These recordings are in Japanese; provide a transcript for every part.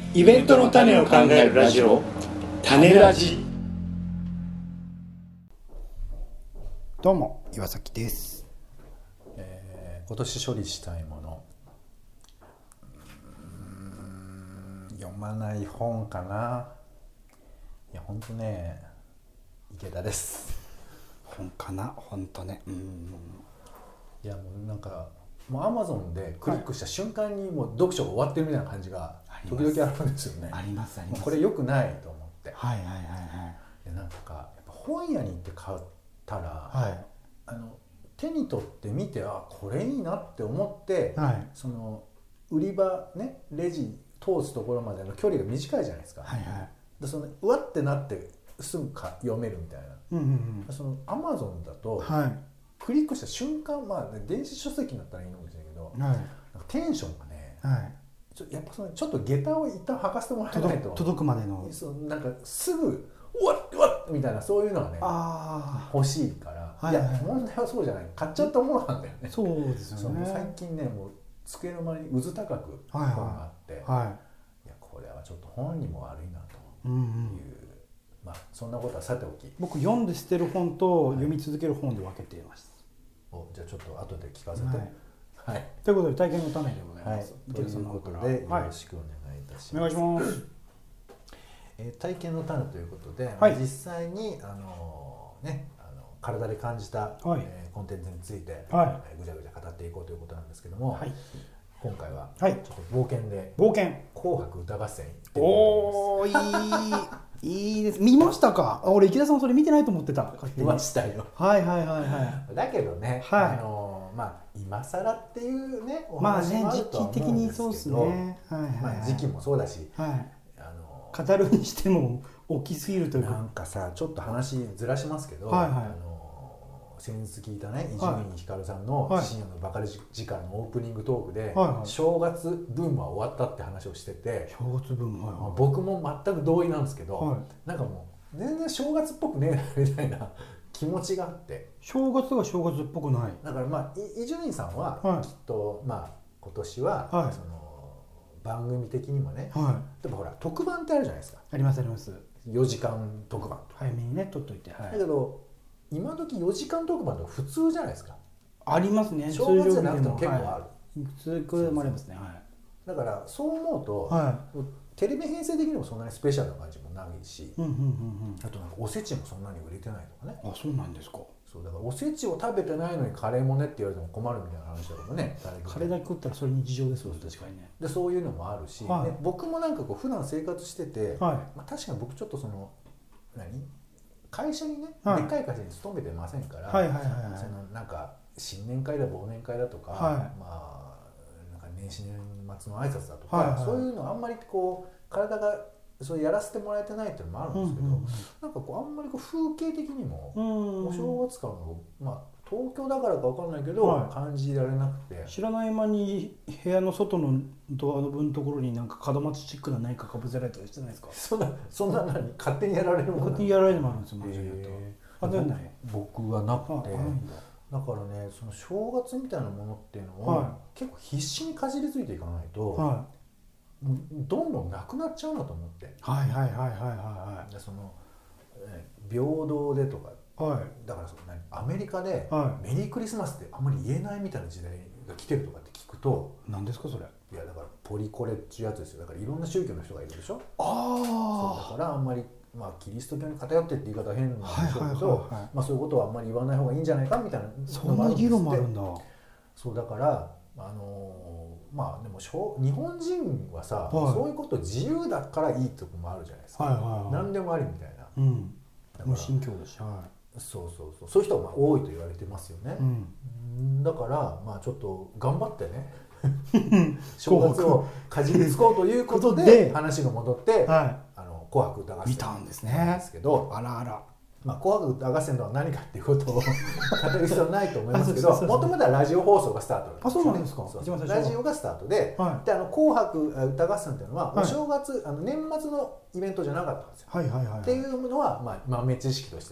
イベントの種を考えるラジオ、種ラジ。 どうも岩崎です。 今年処理したいもの、読まない本かな。いや本当ね、池田です。 本かな、本当ね。 いやもうなんかもう Amazon でクリックした瞬間にもう読書が終わってるみたいな感じが時々あるんですよね。 ありますあります。 これ良くないと思って。 はいはいはいはい。 なんかやっぱ本屋に行って買ったら、 はい、 手に取って見て、あこれいいなって思って、 はい、 その売り場ね、レジ通すところまでの距離が短いじゃないですか。 はいはい、 でそのうわってなってすぐ読めるみたいな、その Amazon だと、 はい、 クリックした瞬間、電子書籍だったらいいのかもしれないけど、 はい、 なんかテンションがね、 はい、 やっぱちょっと下駄を一旦履かせてもらえないと届くまでのなんかすぐうわっうわっみたいな、そういうのがね欲しいから、 はいはいはい、 いや問題はそうじゃない、買っちゃったものなんだよね。 そうですよね。 最近ね、もう机の周りにうず高く本があって、 はいはい、 いやこれはちょっと本にも悪いなという、そんなことはさておき、 僕読んで捨てる本と読み続ける本で分けています。 じゃあちょっと後で聞かせて。はい、 ということで体験の種でございます。 ということでよろしくお願いいたします。 お願いします。 体験の種ということで、実際に体で感じた、コンテンツについて、ぐちゃぐちゃ語っていこうということなんですけども、今回はちょっと冒険で紅白歌合戦行ってみおー、いいです。見ましたか？俺池田さんそれ見てないと思ってた。 見ましたよ。 はいはいはいはい。 だけどね、今更っていうねお話もあるとは思うんですけど、時期もそうだし、 語るにしても大きすぎるというか、 なんかさ、ちょっと話ずらしますけど、先日聞いたね、伊集院光さんの深夜のバカ力のオープニングトークで、正月ブームは終わったって話をしてて、 正月ブーム、 僕も全く同意なんですけど、なんかもう全然正月っぽくねえなみたいな気持ちがあって、正月が正月っぽくない。 だから伊集院さんはきっと今年はその番組的にもね、でもほら特番ってあるじゃないですか。 ありますあります。 4時間特番とか早めにね取っといて。だけど今時4時間特番って普通じゃないですか。 ありますね。 正月じゃなくても結構ある。 普通もありますね。 だからそう思うと、テレビ編成的にもそんなにスペシャルな感じもないし、あとなんかおせちもそんなに売れてないとかね。 あ、そうなんですか。 そうだからおせちを食べてないのにカレーもねって言われても困るみたいな話だけどね。 カレーだけ食ったらそれ日常ですよ。確かにね。 でそういうのもあるし、僕もなんかこう普段生活してて、確かに僕ちょっとその会社にね、でっかい会社に勤めてませんから、そのなんか新年会だ忘年会だとか、なんか年始年末の挨拶だとか、そういうのあんまりこう体がそうやらせてもらえてないっていうのもあるんですけど、なんかこうあんまりこう風景的にもお正月感を東京だからか分かんないけど、感じられなくて、 知らない間に部屋の外のドアノブのところになんか門松チックな何かかぶせられたりしてないですか？ そんな何勝手にやられるもの？ 勝手にやられるものなんですよ。 僕はなくて、だからね、その正月みたいなものっていうのを結構必死にかじりついていかないと、どんどんなくなっちゃうなと思って。その平等でとか、だからアメリカでメリークリスマスってあんまり言えないみたいな時代が来てるとかって聞くと、 何ですかそれ？ いやだからポリコレっていうやつですよ。だからいろんな宗教の人がいるでしょ。 そうだからあんまりキリスト教に偏ってって言い方変なんでしょうけど、そういうことはあんまり言わない方がいいんじゃないかみたいな、 そんな議論もあるんだ。 そうだからでも日本人はさ、そういうこと自由だからいいとこもあるじゃないですか。何でもありみたいな。 無神経だし。 そういう人は多いと言われてますよね。だからちょっと頑張ってね正月をかじりつこうということで話が戻って紅白歌合戦見たんですね。 ですけど、 あらあら。 紅白歌合戦とは何かっていうことを語る必要はないと思いますけど、もともとはラジオ放送がスタートなんです。 そうなんですか。 ラジオがスタートで、紅白歌合戦っていうのはお正月、年末のイベントじゃなかったんですよ。っていうのは豆知識としてね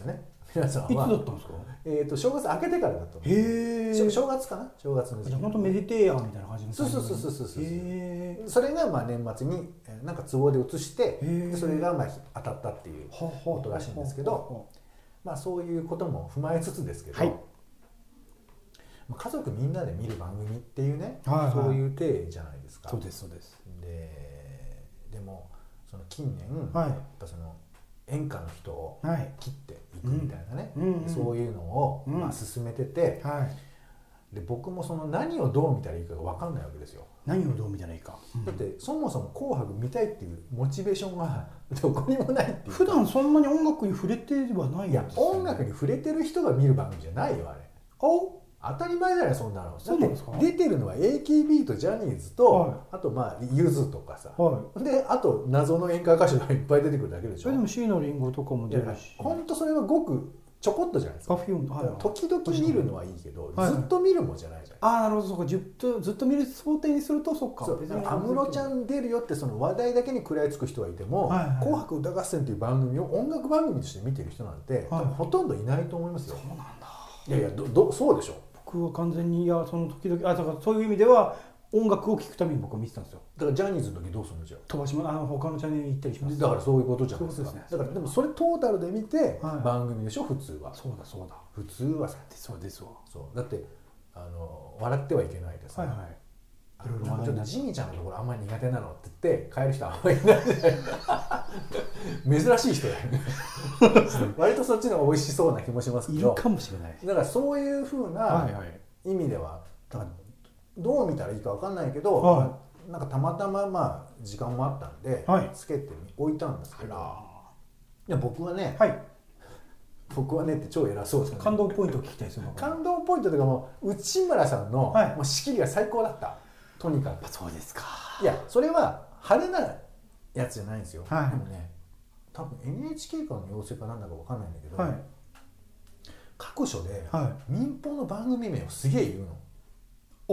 皆さんはいつだったんですか？ 正月明けてからだと思う。 へえ。 正月かな、正月の時期。 じゃあ本当メディテーアンみたいな感じの。 そう。それがまあ年末になんか都合で移して、それがまあ当たったっていうことらしいんですけど、まあそういうことも踏まえつつですけど、家族みんなで見る番組っていうね、そういう体じゃないですか。 そうですそうです。 でもその近年やっぱその演歌の人を切っていくみたいなね、そういうのをまあ進めてて、で僕もその何をどう見たらいいかが分かんないわけですよ。 何をどう見たらいいか、 だってそもそも「紅白」見たいっていうモチベーションがどこにもないっていう。 普段そんなに音楽に触れてはないんですよね。 いや音楽に触れてる人が見る番組じゃないよあれ。当たり前じゃないそんなの。 そうなんですか？ 出てるのは AKB とジャニーズと、あとまあゆずとかさ、であと謎の演歌歌手がいっぱい出てくるだけでしょ。 でも椎名林檎とかも出るし、 本当それはごくちょこっとじゃないですか。時々見るのはいいけど、ずっと見るもんじゃないじゃん。 ああなるほど、そうか。ずっと見る想定にするとそっか。 安室ちゃん出るよってその話題だけに食らいつく人がいても「紅白歌合戦」っていう番組を音楽番組として見てる人なんてほとんどいないと思いますよ。 そうなんだ。 いやいやそうでしょ。 僕は完全にその時々だからそういう意味では音楽を聴くために僕は見てたんですよ。 だからジャニーズの時どうするのじゃあ飛ばしま他のチャンネルに行ったりします。 だからそういうことじゃないですか。だからでもそれトータルで見て番組でしょ普通は。 そうだ普通はさ。 そうですわ。 だって笑ってはいけないです。いろいろちょっとジミーちゃんのところあんまり苦手なのって言って帰る人はあんまりいないじゃない珍しい人だよね割とそっちの方が美味しそうな気もしますけど。 いるかもしれない。 だからそういうふうな意味ではだからどう見たらいいか分かんないけど、なんかたまたままあ時間もあったんでつけて置いたんですけど、いや僕はねって超偉そうですね。 感動ポイントを聞きたいですよ。 感動ポイントというかもう内村さんのもう仕切りが最高だった。とにかく。 そうですか。 いやそれは派手なやつじゃないんですよ。でもね多分 NHK からの要請かなんだか分かんないんだけど、各所で民放の番組名をすげえ言うの。例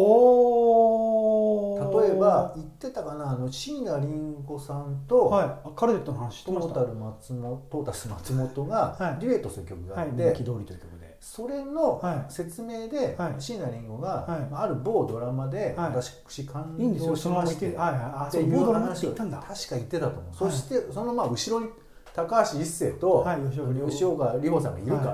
えば言ってたかな、椎名林檎さんとカルテットの話してました。 トータス松本がデュエットする曲があって、それの説明で椎名林檎がある某ドラマで私感動しましてっていう話を確か言ってたと思う。そしてそのまあ後ろに高橋一生と吉岡里帆さんがいるから、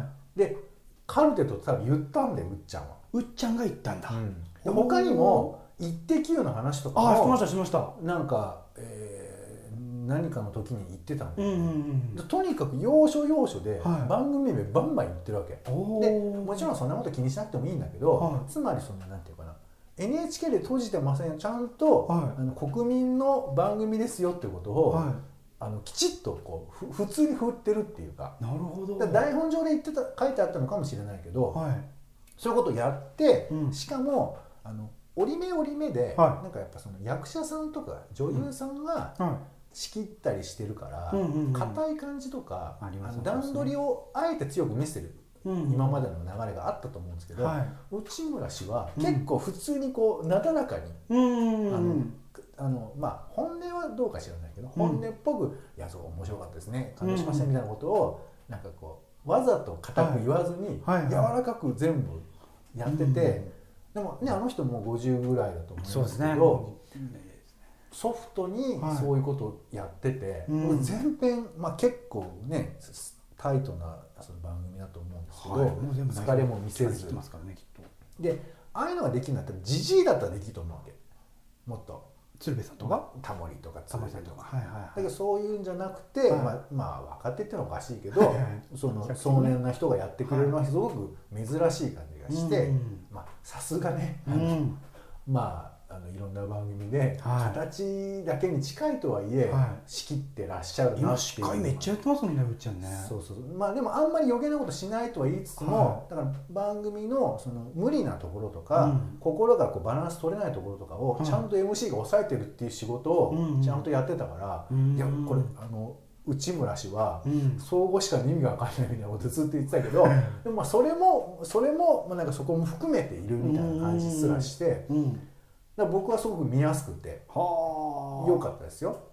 でカルテットって多分言ったんだようっちゃんは。 うっちゃんが言ったんだ。 他にも「イッテ Q!」の話とかもしましたなんか何かの時に言ってたんで、とにかく要所要所で番組名バンバン言ってるわけで、もちろんそんなこと気にしなくてもいいんだけど、つまりそのなんていうかな NHK で閉じてませんよ、ちゃんと国民の番組ですよっていうことをきちっとこう普通に振ってるっていうか。 なるほど。 台本上で書いてあったのかもしれないけど、そういうことをやって、しかも折り目折り目で、なんかやっぱその役者さんとか女優さんが仕切ったりしてるから硬い感じとか段取りをあえて強く見せてる今までの流れがあったと思うんですけど、内村氏は結構普通にこうなだらかにまあ本音はどうか知らないけど本音っぽく「いやそう面白かったですね、感動しました」みたいなことをなんかこうわざと固く言わずに柔らかく全部やってて、でもねあの人もう50ぐらいだと思いますけど、ソフトにそういうことをやってて、全編まあ結構ねタイトなその番組だと思うんですけど、疲れも見せずで、ああいうのができるんだったらジジイだったらできると思うわけ。もっと鶴瓶さんとかタモリとか鶴瓶とか、だけどそういうんじゃなくて、まあ若手っていうのはおかしいけど、その壮年な人がやってくれるのはすごく珍しい感じがして、まあさすがねまあいろんな番組で形だけに近いとはいえ仕切ってらっしゃるなっていう。 今司会めっちゃやってますもんね、うっちゃんね。 まあでもあんまり余計なことしないとは言いつつも、だから番組のその無理なところとか心がこうバランス取れないところとかをちゃんと MC が抑えてるっていう仕事をちゃんとやってたから、いやこれ内村氏は相互しか意味が分かんないみたいなことずっと言ってたけど、でもまあそれもなんかそこも含めているみたいな感じすらして。だから僕はすごく見やすくて良かったですよ。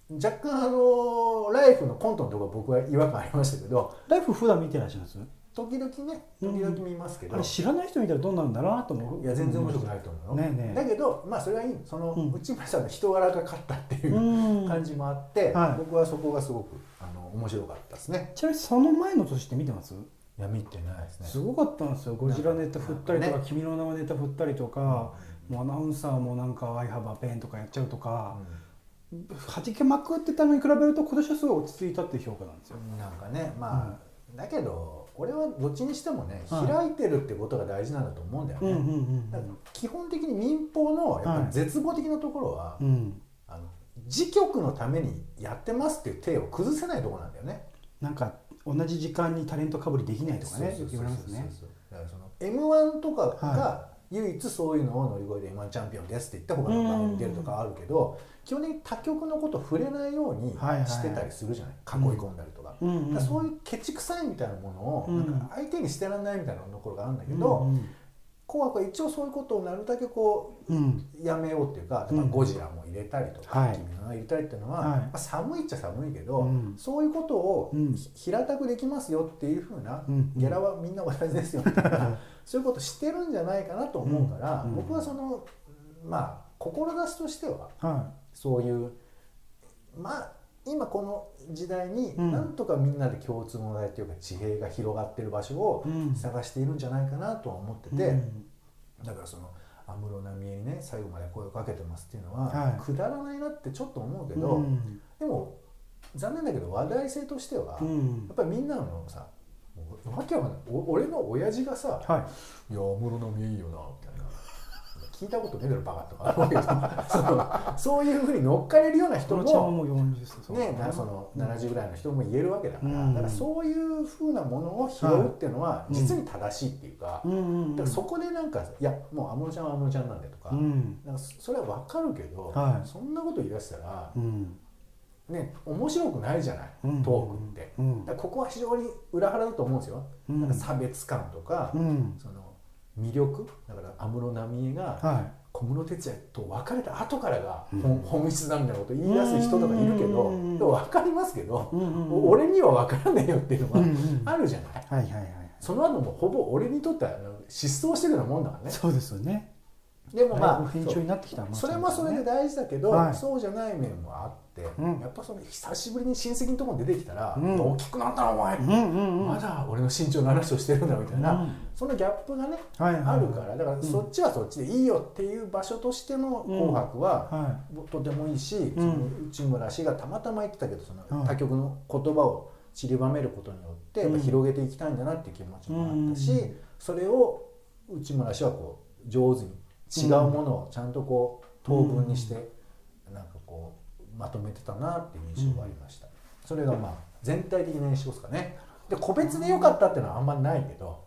若干ライフのコントのところ僕は違和感ありましたけど、 ライフ普段見てらっしゃるんです？ 時々見ますけど、 あれ知らない人見たらどうなるんだろうなと思う。 いや全然面白くないと思うよ、だけどまあそれはいい、その内村さんの人柄が勝ったっていう感じもあって、僕はそこがすごく面白かったですね。 ちなみにその前の年って見てます？ いや見てないですね。 すごかったんですよ。ゴジラネタ振ったりとか、君の名はネタ振ったりとか、もうアナウンサーもなんか「I have a pen」とかやっちゃうとか、はじけまくってたのに比べると今年はすごい落ち着いたっていう評価なんですよ。 なんかね、まあだけど俺はどっちにしてもね、開いてるってことが大事なんだと思うんだよね。基本的に民放のやっぱり絶望的なところは、自局のためにやってますっていう体を崩せないところなんだよね。 なんか同じ時間にタレントかぶりできないとかね言われますね。 だからその M1 とかが唯一そういうのを乗り越えて M1 チャンピオンですって言って他の番組に出るとかあるけど、基本的に他局のことを触れないようにしてたりするじゃない、囲い込んだりとか。そういうケチくさいみたいなものをなんか相手にしてらんないみたいなところがあるんだけど、紅白は一応そういうことをなるだけこうやめようっていうか、ゴジラも入れたりとか君の名は入れたりっていうのは寒いっちゃ寒いけど、そういうことを平たくできますよっていうふうな、ゲラはみんな同じですよみたいなそういうことしてるんじゃないかなと思うから、僕はそのまあ志としてはそういうまあ今この時代になんとかみんなで共通の話題というか地平が広がってる場所を探しているんじゃないかなとは思ってて、だからその安室奈美恵にね最後まで声をかけてますっていうのはくだらないなってちょっと思うけど、でも残念だけど話題性としてはやっぱりみんなのさ、わけわかんない、俺の親父がさ「いや安室奈美恵いいよな」みたいな。聞いたことねえだろバカとかあるけどそういうふうに乗っかれるような人もね、その70ぐらいの人も言えるわけだから、だからそういうふうなものを拾うっていうのは実に正しいっていうか、だからそこでなんかいやもう安室ちゃんは安室ちゃんなんだよとか、なんかそれは分かるけど、そんなこと言い出したらね面白くないじゃない、トークって。だからここは非常に裏腹だと思うんですよ。なんか差別感とかその魅力だから安室奈美恵が小室哲哉と別れた後からが本質なんだよと言い出す人とかいるけど、分かりますけど、俺には分からねえよっていうのがあるじゃない。その後もほぼ俺にとっては失踪してるようなもんだからね。 そうですよね。 でもまあ編集になってきた、 それもそれで大事だけど、そうじゃない面もあって、やっぱその久しぶりに親戚のところに出てきたら「大きくなったなお前、まだ俺の身長の話をしてるんだ」みたいな、そのギャップがねあるから、だからそっちはそっちでいいよっていう場所としての「紅白」はとてもいいし、その内村氏がたまたま言ってたけど、その他局の言葉を散りばめることによってやっぱ広げていきたいんだなっていう気持ちもあったし、それを内村氏はこう上手に違うものをちゃんとこう等分にしてなんかこうまとめてたなっていう印象がありました。それがまあ全体的な印象ですかね。で個別で良かったっていうのはあんまりないけど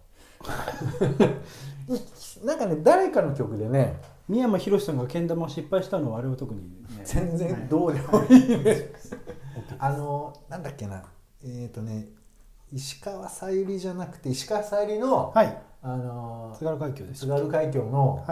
なんかね誰かの曲でね三山ひろしさんがけん玉失敗したのはあれは特に、 全然どうでもいいなんだっけな石川さゆりじゃなくて石川さゆりの津軽海峡です。 津軽海峡の、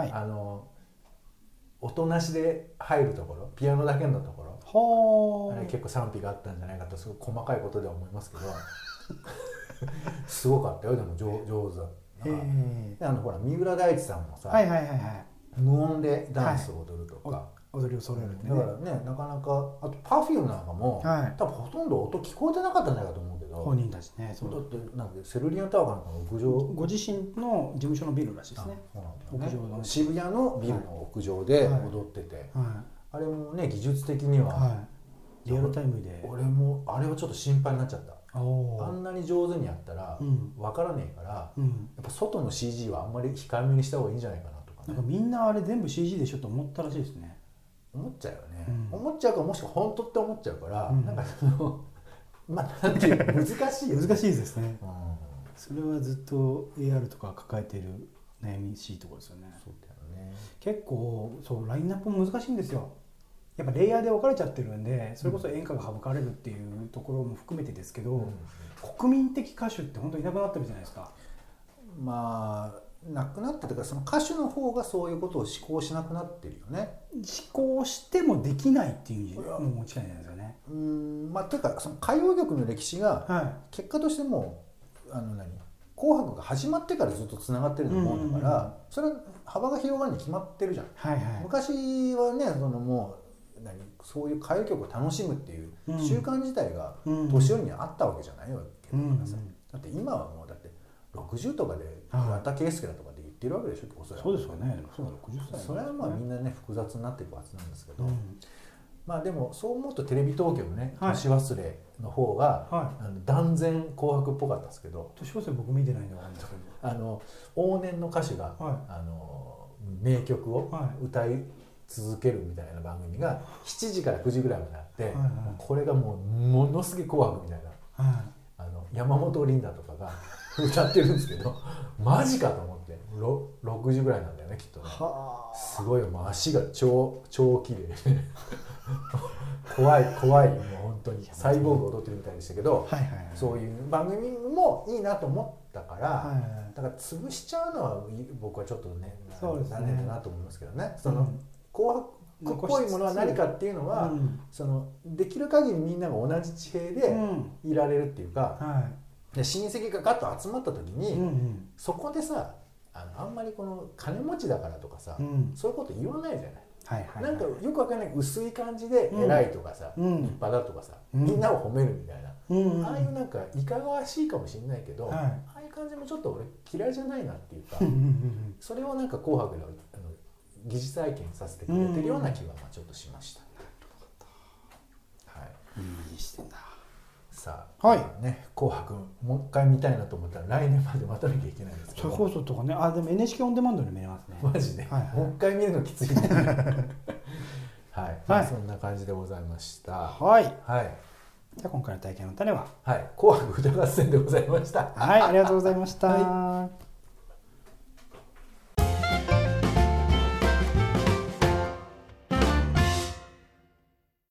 音なしで入るところ、ピアノだけのところ、あれ結構賛否があったんじゃないかとすごく細かいことでは思いますけどすごかったよ。でも上手だった。ほら三浦大知さんもさ、無音でダンスを踊るとか、 踊りを揃えるってね。だからねなかなか、あと Perfume なんかも、多分ほとんど音聞こえてなかったんじゃないかと思うけど、 本人たちね。 だってなんかセルリアンタワーかなんかの屋上、 ご自身の事務所のビルらしいですね。 屋上の渋谷のビルの屋上で踊ってて、あれもね技術的にはリアルタイムで、 俺もあれはちょっと心配になっちゃった。あんなに上手にやったら分からねえから、やっぱ外の CG はあんまり控えめにした方がいいんじゃないかなとかね。 なんかみんなあれ全部 CG でしょと思ったらしいですね。 思っちゃうよね、思っちゃうかもしくは本当って思っちゃうから、なんかそのまあなんていう難しいよね。 難しいですね。それはずっと AR とか抱えている悩みしいところですよね。 そうだよね。 結構そうラインナップも難しいんですよ。やっぱレイヤーで分かれちゃってるんで、それこそ演歌が省かれるっていうところも含めてですけど、国民的歌手って本当にいなくなってるじゃないですか。 まあなくなってというか、その歌手の方がそういうことを思考しなくなってるよね。 思考してもできないっていうのも間違いないですよね。 まあというかその歌謡曲の歴史が結果としても紅白が始まってからずっとつながってると思うんだから、それは幅が広がるに決まってるじゃん。昔はね、もうそういう歌謡曲を楽しむっていう習慣自体が年寄りにあったわけじゃないわけだからさ。だって今はもうだって60とかで桑田佳祐だとかで言ってるわけでしょ。 そうですよね。 それはまあみんなね複雑になっていくはずなんですけど、まあでもそう思うとテレビ東京のね年忘れの方が断然紅白っぽかったですけど、 年忘れ僕見てないんでわかんないですけど、往年の歌手が名曲を歌い続けるみたいな番組が7時から9時ぐらいまであって、これがもうものすげえ紅白みたいな、山本リンダとかが歌ってるんですけどマジかと思って、6時ぐらいなんだよねきっとね。すごいもう足が超綺麗で怖いもう本当にサイボーグ踊ってるみたいでしたけど、そういう番組もいいなと思ったから、だから潰しちゃうのは僕はちょっとね残念だなと思いますけどね。その紅白っぽいものは何かっていうのは、そのできる限りみんなが同じ地平でいられるっていうか、で親戚がガッと集まった時に、そこでさあんまりこの金持ちだからとかさ、そういうこと言わないじゃない。なんかよくわかんない薄い感じで偉いとかさ、立派だとかさ、みんなを褒めるみたいな、ああいうなんかいかがわしいかもしれないけど、ああいう感じもちょっと俺嫌いじゃないなっていうか、それをなんか紅白で疑似体験させてくれてるような気はちょっとしました。 いい視点だ。 さあね、紅白もう一回見たいなと思ったら来年まで待たなきゃいけないんですけど。 放送とかね、でも NHK オンデマンドで見れますね。 マジで、もう一回見るのきついね。そんな感じでございました。じゃあ今回の体験の種は紅白歌合戦でございました。 ありがとうございました。